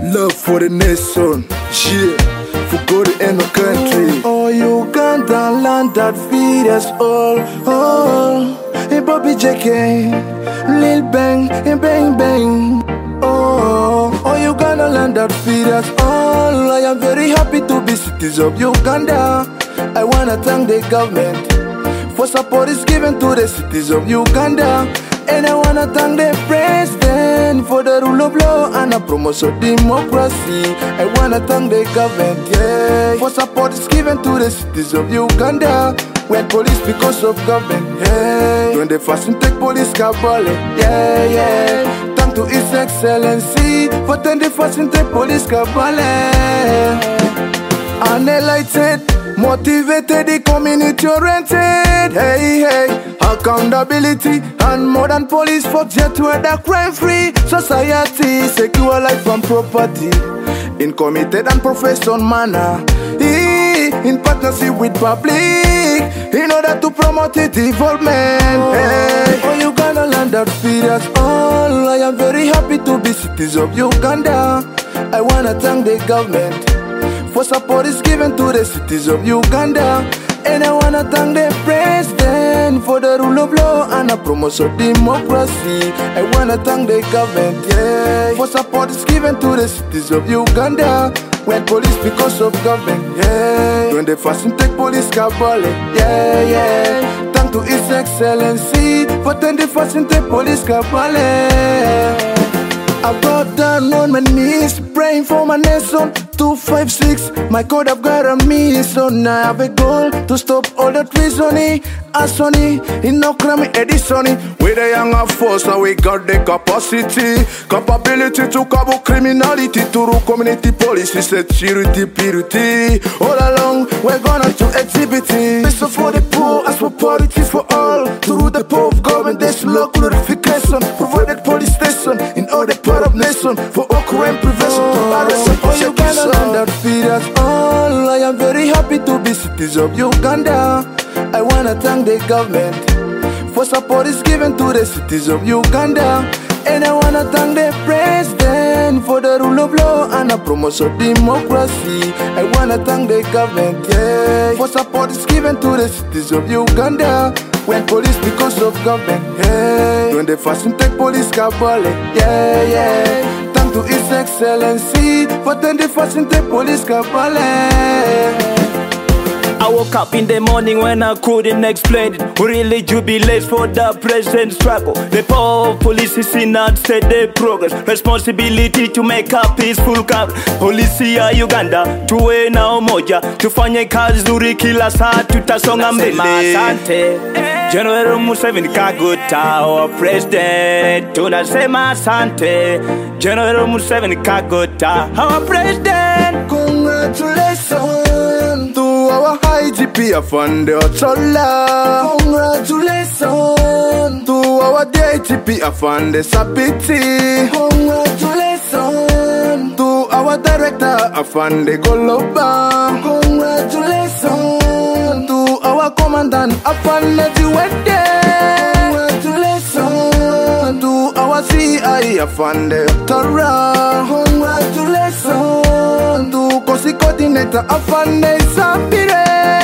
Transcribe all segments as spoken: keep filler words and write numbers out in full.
Love for the nation, yeah, for God and our country. Oh, Uganda land that feed us all. Oh, hey Bobby J K, Lil Bang, hey Bang Bang. Oh, oh, Uganda land that feed us all. I am very happy to be citizen of Uganda. I wanna thank the government for support is given to the citizens of Uganda. And I wanna thank the president for the rule of law and a promotion of democracy. I wanna thank the government, yeah, for support is given to the citizens of Uganda. When police because of government, yeah, when they fasten take police cabale, yeah, yeah. Thank to His Excellency for ten the fasten take police cabale. Unenlightened, motivated, the community oriented. Hey, hey, accountability and modern police for jet where the crime free society, secure life and property in committed and professional manner, in partnership with public in order to promote the development. Hey, oh, Uganda land that feed us all. I am very happy to be citizen of Uganda. I wanna thank the government for support is given to the citizens of Uganda. And I wanna thank the president for the rule of law and a promotion of democracy. I wanna thank the government, yeah, for support is given to the citizens of Uganda. When police because of government, yeah, when they fasten take police cabale, yeah, yeah. Thank to His Excellency for ten the fasten take police cabale. I got down on my knees, praying for my nation. Two five six, my God, I've got a mission. I have a goal to stop all that reasoning. Asoni, in no crime edition. With a younger force, we got the capacity, capability to cover criminality through community policy, security, purity. All along, we're gonna to exhibit it. Peace for the poor, as for poverty for all. Through the power of government, there's law glorification. Provided police station in all the part of nation for all crime prevention. Oh, Uganda land that feed us all. I am very happy to be citizen of Uganda. I wanna thank the government for support is given to the citizens of Uganda. And I wanna thank the president for the rule of law and a promotion of democracy. I wanna thank the government, yeah, for support is given to the citizens of Uganda. When police because of government, yeah, when they fasten take police cabale, yeah, yeah. Thank to His Excellency for ten the fasten take police cabale. I woke up in the morning when I couldn't explain it. Who really jubilates for the present struggle? The power of police is in not steady progress. Responsibility to make a peaceful camp. Polisi ya Uganda tuwe na umoja, tufanye kazi nzuri kila saa, tutasonga mbele. Asante General Museveni Kaguta, our president. Tunasema asante General Museveni Kaguta, our president. Congratulations to our I G P Afande Ochola. Congratulations to our D I G P Afande Sabiti. Congratulations to our Director Afande Goloba. Congratulations to our Commandant Afande Jiwede. Congratulations to our C I Afande Tora. Congratulations to Kosi Coordinator Afande Sapire.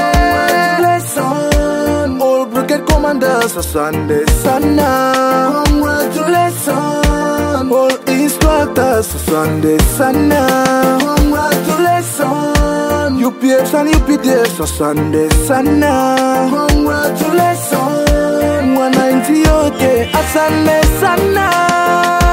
Congratulations all brigade commanders Asante Sana. Congratulations all instructors Asante Sana. Congratulations U P S and U P D S Asante Sana. Congratulations one ninety okay Asante Sana.